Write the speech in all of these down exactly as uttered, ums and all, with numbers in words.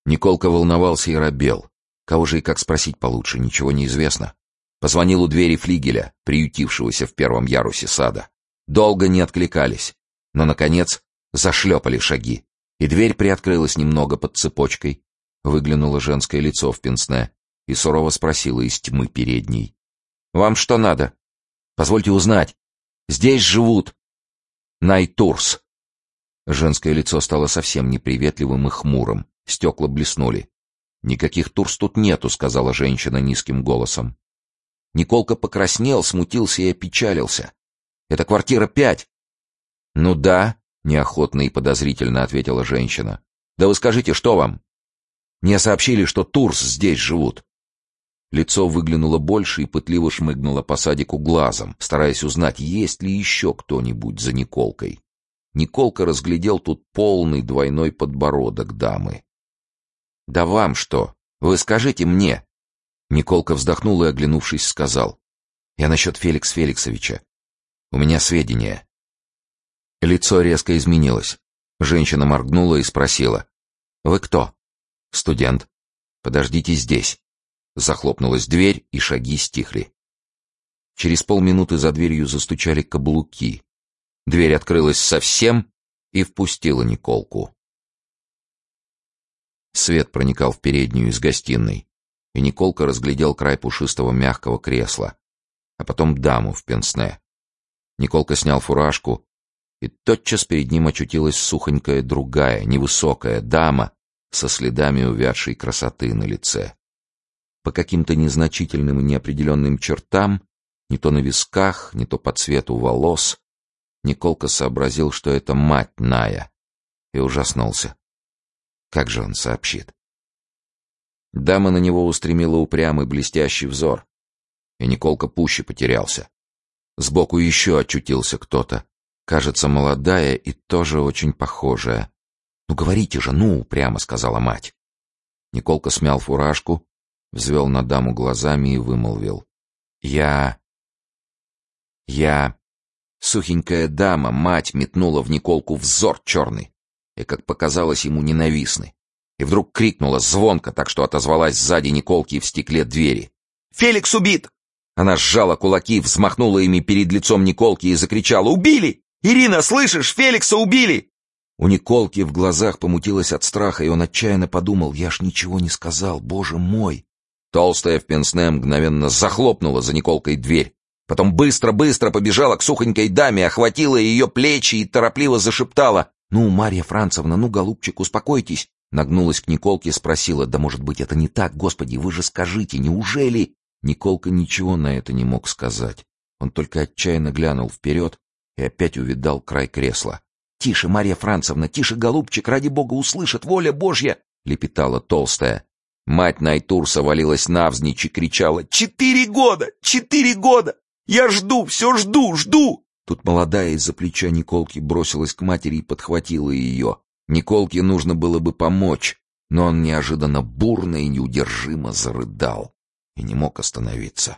Николка волновался и робел. Кого же и как спросить получше, ничего не известно. Позвонил у двери флигеля, приютившегося в первом ярусе сада. Долго не откликались, но, наконец, зашлепали шаги, и дверь приоткрылась немного под цепочкой. Выглянуло женское лицо в пенсне и сурово спросило из тьмы передней: «Вам что надо? Позвольте узнать. Здесь живут Найтурс». Женское лицо стало совсем неприветливым и хмурым, стекла блеснули. «Никаких Турс тут нету», — сказала женщина низким голосом. Николка покраснел, смутился и опечалился. «Это квартира пять». «Ну да», — неохотно и подозрительно ответила женщина. «Да вы скажите, что вам?» «Мне сообщили, что Турс здесь живут». Лицо выглянуло больше и пытливо шмыгнуло по садику глазом, стараясь узнать, есть ли еще кто-нибудь за Николкой. Николка разглядел тут полный двойной подбородок дамы. «Да вам что? Вы скажите мне!» Николка вздохнул и, оглянувшись, сказал: «Я насчет Феликс Феликсовича. У меня сведения». Лицо резко изменилось. Женщина моргнула и спросила: «Вы кто?» «Студент». «Подождите здесь». Захлопнулась дверь, и шаги стихли. Через полминуты за дверью застучали каблуки. Дверь открылась совсем и впустила Николку. Свет проникал в переднюю из гостиной, и Николка разглядел край пушистого мягкого кресла, а потом даму в пенсне. Николка снял фуражку, и тотчас перед ним очутилась сухонькая другая, невысокая дама со следами увядшей красоты на лице. По каким-то незначительным и неопределенным чертам, не то на висках, не то по цвету волос, Николка сообразил, что это мать Ная, и ужаснулся. Как же он сообщит? Дама на него устремила упрямый блестящий взор, и Николка пуще потерялся. Сбоку еще очутился кто-то, кажется, молодая и тоже очень похожая. «Ну говорите же, ну!» — упрямо сказала мать. Николка смял фуражку, взвел на даму глазами и вымолвил: «Я... я...» Сухенькая дама, мать, метнула в Николку взор черный и, как показалось ему, ненавистный, и вдруг крикнула звонко, так что отозвалась сзади Николки в стекле двери: «Феликс убит!» Она сжала кулаки, взмахнула ими перед лицом Николки и закричала: «Убили! Ирина, слышишь, Феликса убили!» У Николки в глазах помутилось от страха, и он отчаянно подумал: «Я ж ничего не сказал, боже мой!» Толстая в пенсне мгновенно захлопнула за Николкой дверь. Потом быстро-быстро побежала к сухонькой даме, охватила ее плечи и торопливо зашептала: «Ну, Марья Францевна, ну, голубчик, успокойтесь!» Нагнулась к Николке и спросила: «Да, может быть, это не так? Господи, вы же скажите, неужели?» Николка ничего на это не мог сказать. Он только отчаянно глянул вперед и опять увидал край кресла. «Тише, Марья Францевна, тише, голубчик, ради бога, услышат, воля Божья!» — лепетала толстая. Мать Найтурса валилась навзничь и кричала: «Четыре года! Четыре года! Я жду, все жду, жду!» Тут молодая из-за плеча Николки бросилась к матери и подхватила ее. Николке нужно было бы помочь, но он неожиданно бурно и неудержимо зарыдал и не мог остановиться.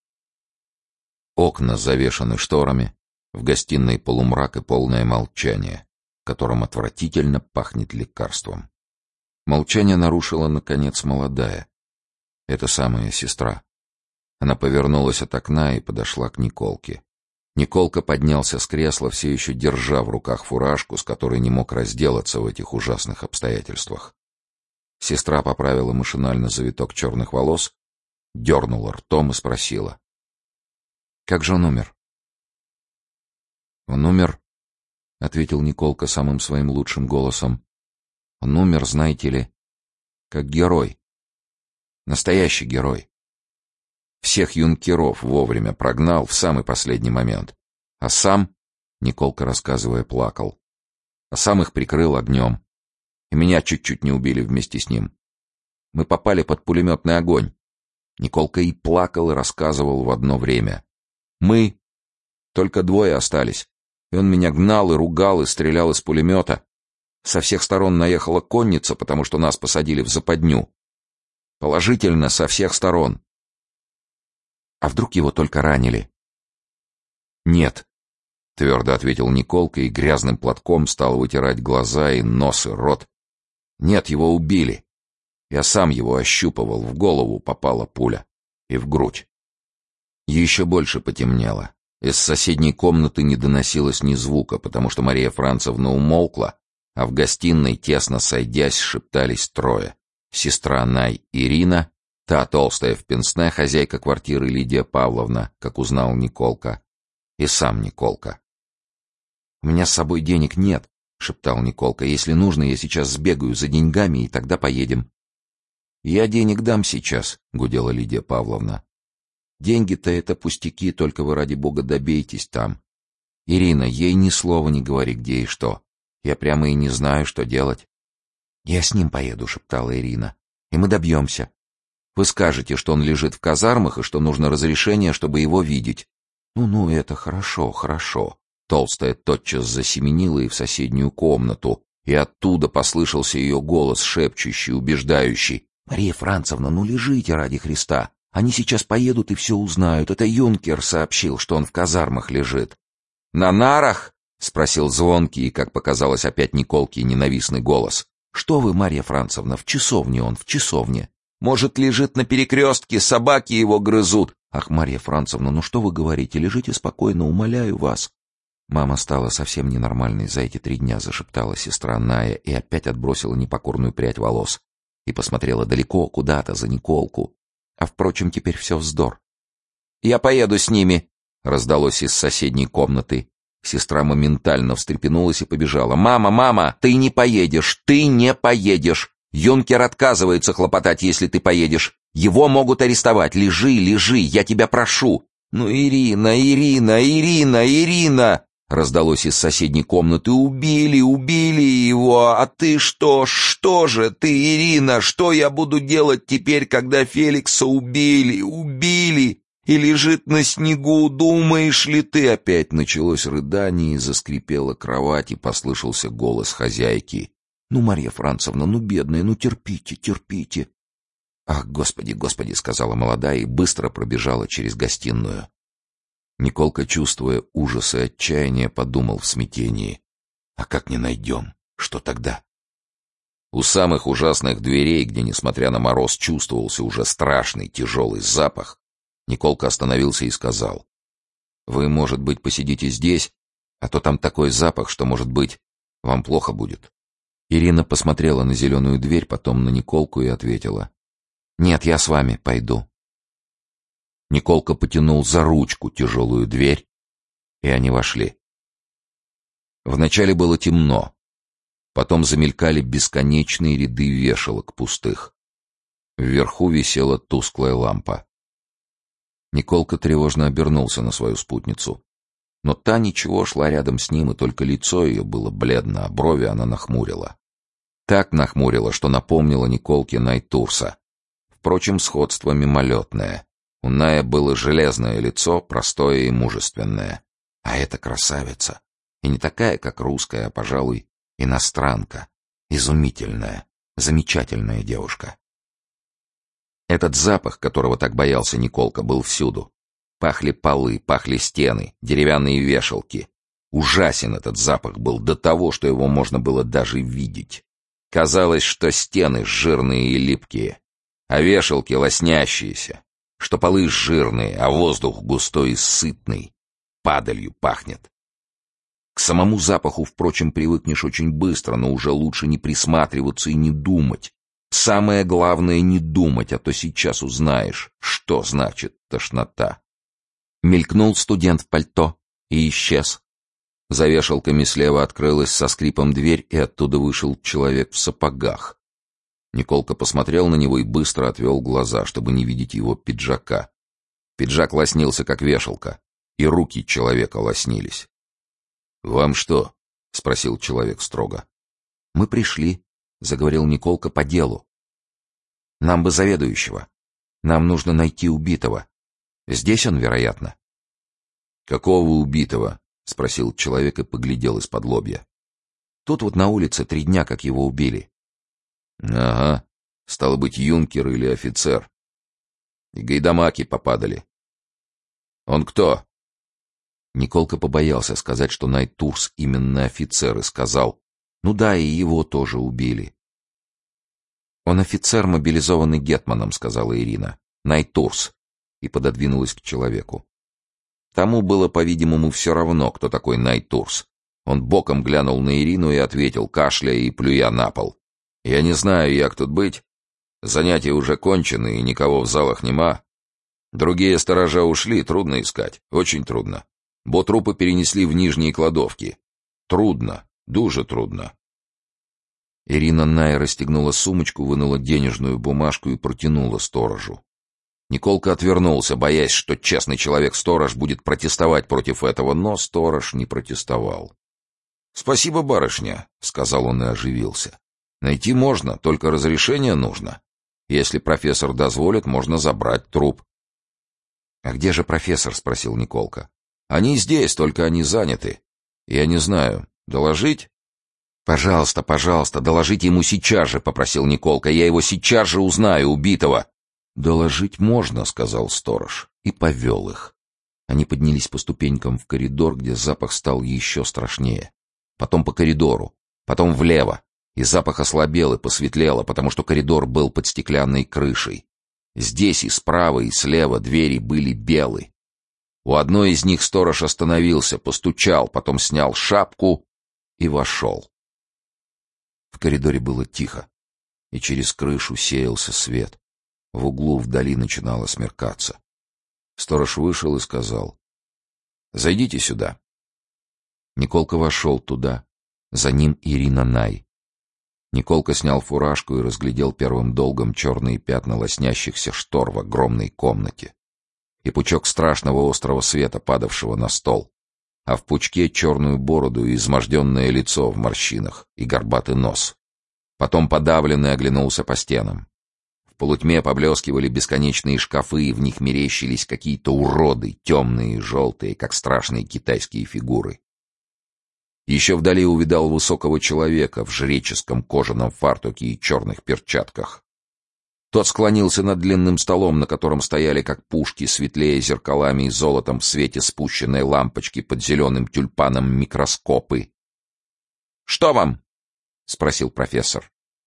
Окна завешаны шторами, в гостиной полумрак и полное молчание, в котором отвратительно пахнет лекарством. Молчание нарушила, наконец, молодая. Это самая сестра. Она повернулась от окна и подошла к Николке. Николка поднялся с кресла, все еще держа в руках фуражку, с которой не мог разделаться в этих ужасных обстоятельствах. Сестра поправила машинально завиток черных волос, дернула ртом и спросила: «Как же он умер?» «Он умер», — ответил Николка самым своим лучшим голосом. «Он умер, знаете ли, как герой. Настоящий герой. Всех юнкеров вовремя прогнал в самый последний момент. А сам, — Николка, рассказывая, плакал, — а сам их прикрыл огнем. И меня чуть-чуть не убили вместе с ним. Мы попали под пулеметный огонь». Николка и плакал, и рассказывал в одно время. «Мы, только двое остались, и он меня гнал и ругал, и стрелял из пулемета. Со всех сторон наехала конница, потому что нас посадили в западню. Положительно, со всех сторон. А вдруг его только ранили?» «Нет», — твердо ответил Николка и грязным платком стал вытирать глаза и нос и рот. «Нет, его убили. Я сам его ощупывал, в голову попала пуля. И в грудь. Еще больше потемнело. Из соседней комнаты не доносилось ни звука, потому что Мария Францевна умолкла, а в гостиной, тесно сойдясь, шептались трое. Сестра Най Ирина, та толстая в пенсне, хозяйка квартиры Лидия Павловна, как узнал Николка, и сам Николка. «У меня с собой денег нет», — шептал Николка. «Если нужно, я сейчас сбегаю за деньгами, и тогда поедем». «Я денег дам сейчас», — гудела Лидия Павловна. «Деньги-то это пустяки, только вы ради бога добейтесь там. Ирина, ей ни слова не говори, где и что. Я прямо и не знаю, что делать». «Я с ним поеду», — шептала Ирина. «И мы добьемся. Вы скажете, что он лежит в казармах и что нужно разрешение, чтобы его видеть». «Ну-ну, это хорошо, хорошо». Толстая тотчас засеменила и в соседнюю комнату, и оттуда послышался ее голос, шепчущий, убеждающий. «Мария Францевна, ну лежите ради Христа. Они сейчас поедут и все узнают. Это юнкер сообщил, что он в казармах лежит». «На нарах?» — спросил звонкий и, как показалось, опять Николке ненавистный голос. «Что вы, Марья Францевна, в часовне он, в часовне. Может, лежит на перекрестке, собаки его грызут». «Ах, Марья Францевна, ну что вы говорите? Лежите спокойно, умоляю вас». Мама стала совсем ненормальной за эти три дня, зашептала сестра Ная и опять отбросила непокорную прядь волос. И посмотрела далеко, куда-то, за Николку. А, впрочем, теперь все вздор. «Я поеду с ними», — раздалось из соседней комнаты. Сестра моментально встрепенулась и побежала. «Мама, мама, ты не поедешь, ты не поедешь! Юнкер отказывается хлопотать, если ты поедешь. Его могут арестовать. Лежи, лежи, я тебя прошу!» «Ну, Ирина, Ирина, Ирина, Ирина!» Раздалось из соседней комнаты. «Убили, убили его! А ты что? Что же ты, Ирина? Что я буду делать теперь, когда Феликса убили? Убили! И лежит на снегу, думаешь ли ты?» Опять началось рыдание, и заскрипела кровать, и послышался голос хозяйки. «Ну, Марья Францевна, ну, бедная, ну, терпите, терпите!» «Ах, Господи, Господи!» — сказала молодая и быстро пробежала через гостиную. Николка, чувствуя ужас и отчаяние, подумал в смятении. «А как не найдем? Что тогда?» У самых ужасных дверей, где, несмотря на мороз, чувствовался уже страшный тяжелый запах, Николка остановился и сказал: «Вы, может быть, посидите здесь, а то там такой запах, что, может быть, вам плохо будет». Ирина посмотрела на зеленую дверь, потом на Николку и ответила: «Нет, я с вами пойду». Николка потянул за ручку тяжелую дверь, и они вошли. Вначале было темно, потом замелькали бесконечные ряды вешалок пустых. Вверху висела тусклая лампа. Николка тревожно обернулся на свою спутницу, но та ничего, шла рядом с ним, и только лицо ее было бледно, а брови она нахмурила. Так нахмурила, что напомнила Николке Найтурса. Впрочем, сходство мимолетное. У Ная было железное лицо, простое и мужественное. А эта красавица. И не такая, как русская, а, пожалуй, иностранка. Изумительная, замечательная девушка. Этот запах, которого так боялся Николка, был всюду. Пахли полы, пахли стены, деревянные вешалки. Ужасен этот запах был до того, что его можно было даже видеть. Казалось, что стены жирные и липкие, а вешалки лоснящиеся, что полы жирные, а воздух густой и сытный, падалью пахнет. К самому запаху, впрочем, привыкнешь очень быстро, но уже лучше не присматриваться и не думать. Самое главное — не думать, а то сейчас узнаешь, что значит тошнота. Мелькнул студент в пальто и исчез. За вешалками слева открылась со скрипом дверь, и оттуда вышел человек в сапогах. Николка посмотрел на него и быстро отвел глаза, чтобы не видеть его пиджака. Пиджак лоснился, как вешалка, и руки человека лоснились. «Вам что?» — спросил человек строго. «Мы пришли», — заговорил Николка, — «по делу. Нам бы заведующего. Нам нужно найти убитого. Здесь он, вероятно». «Какого убитого?» — спросил человек и поглядел из-под лобья. «Тут вот на улице три дня, как его убили». «Ага, стало быть, юнкер или офицер. И гайдамаки попадали. Он кто?» Николка побоялся сказать, что Найтурс именно офицер, и сказал: «Ну да, и его тоже убили». «Он офицер, мобилизованный гетманом», — сказала Ирина. «Найтурс», и пододвинулась к человеку. Тому было, по-видимому, все равно, кто такой Найтурс. Он боком глянул на Ирину и ответил, кашляя и плюя на пол. «Я не знаю, як тут быть. Занятия уже кончены, и никого в залах нема. Другие сторожа ушли, трудно искать, очень трудно. Бо трупы перенесли в нижние кладовки. Трудно, дуже трудно». Ирина Най расстегнула сумочку, вынула денежную бумажку и протянула сторожу. Николка отвернулся, боясь, что честный человек-сторож будет протестовать против этого, но сторож не протестовал. «Спасибо, барышня», — сказал он и оживился. «Найти можно, только разрешение нужно. Если профессор дозволит, можно забрать труп». «А где же профессор?» — спросил Николка. «Они здесь, только они заняты. Я не знаю, доложить?» «Пожалуйста, пожалуйста, доложите ему сейчас же», — попросил Николка. «Я его сейчас же узнаю, убитого». «Доложить можно», — сказал сторож, и повел их. Они поднялись по ступенькам в коридор, где запах стал еще страшнее. Потом по коридору, потом влево, и запах ослабел и посветлело, потому что коридор был под стеклянной крышей. Здесь и справа, и слева двери были белы. У одной из них сторож остановился, постучал, потом снял шапку и вошел. В коридоре было тихо, и через крышу сеялся свет. В углу вдали начинало смеркаться. Сторож вышел и сказал: «Зайдите сюда». Николка вошел туда, за ним Ирина Най. Николка снял фуражку и разглядел первым долгом черные пятна лоснящихся штор в огромной комнате и пучок страшного острого света, падавшего на стол, а в пучке черную бороду и изможденное лицо в морщинах и горбатый нос. Потом подавленный оглянулся по стенам. В полутьме поблескивали бесконечные шкафы, и в них мерещились какие-то уроды, темные и желтые, как страшные китайские фигуры. Еще вдали увидал высокого человека в жреческом кожаном фартуке и черных перчатках. Тот склонился над длинным столом, на котором стояли, как пушки, светлее зеркалами и золотом в свете спущенной лампочки под зеленым тюльпаном микроскопы. «Что вам?» — спросил профессор.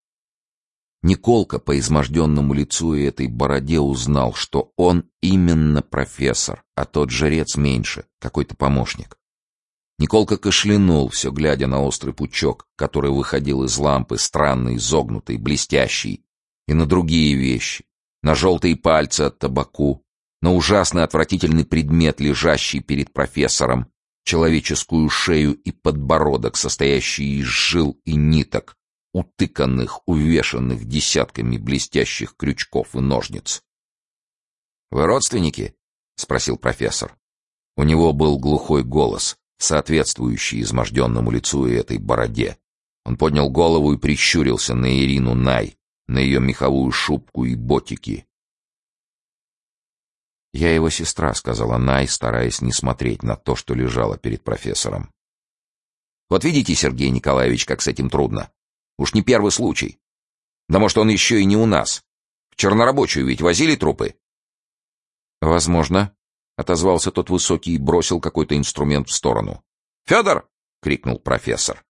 Николка по изможденному лицу и этой бороде узнал, что он именно профессор, а тот жрец меньше, какой-то помощник. Николка кашлянул, все глядя на острый пучок, который выходил из лампы, странный, изогнутый, блестящий, и на другие вещи, на желтые пальцы от табаку, на ужасный отвратительный предмет, лежащий перед профессором, человеческую шею и подбородок, состоящий из жил и ниток, утыканных, увешанных десятками блестящих крючков и ножниц. «Вы родственники?» — спросил профессор. У него был глухой голос, соответствующий изможденному лицу и этой бороде. Он поднял голову и прищурился на Ирину Най, на ее меховую шубку и ботики. «Я его сестра», — сказала Най, стараясь не смотреть на то, что лежало перед профессором. «Вот видите, Сергей Николаевич, как с этим трудно. Уж не первый случай. Да может, он еще и не у нас. В чернорабочую ведь возили трупы?» «Возможно», — отозвался тот высокий и бросил какой-то инструмент в сторону. «Федор!» — крикнул профессор.